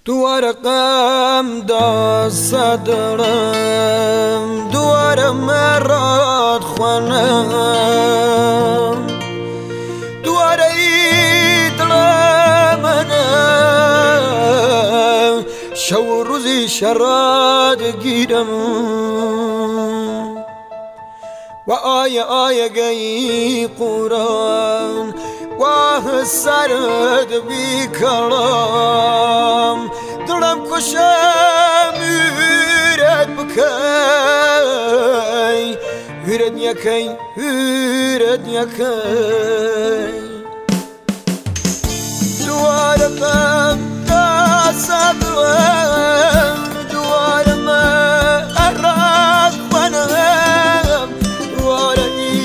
دوار غم دا صدرم، دوار مراد خوانم، دوار ایدلمنم، شو روزی شراد گیرم و آیه گی قرآن واه سرد بی کلام دلم کشم هیرت بکی هیرت یکی هیرت یکی دوار غم دا صدرم دوار مراد خوانم دوار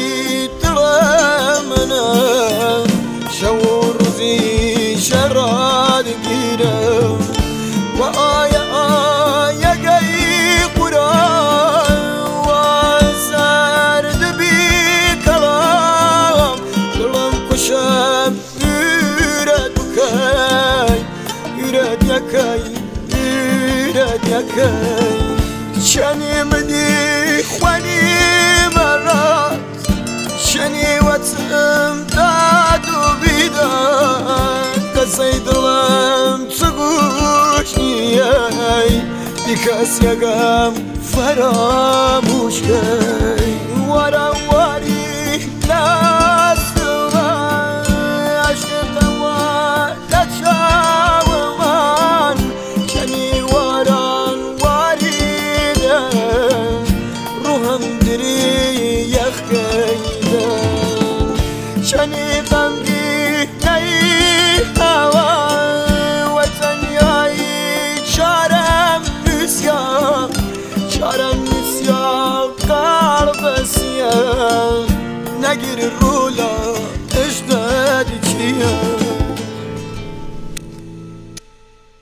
ایدلمنم شو روزی شراد گیرم و آیه گی قرآن و سرد بی کلام دلم کشم هیرت بکی هیرت یکی هیرت یکی چنی منی خوانی مراد چنی وطم داد و بیداد قصه دلم تو گوش نیای بی کس یکم فراموش کی وارم واری دستم عشقم وارد شو من کنی واران واریدن روحم دری یخ کیدن کنی غمگی نی هوا وطن یایی چارم نسیا قلب سیاه نگیر رولا اجدادی چیه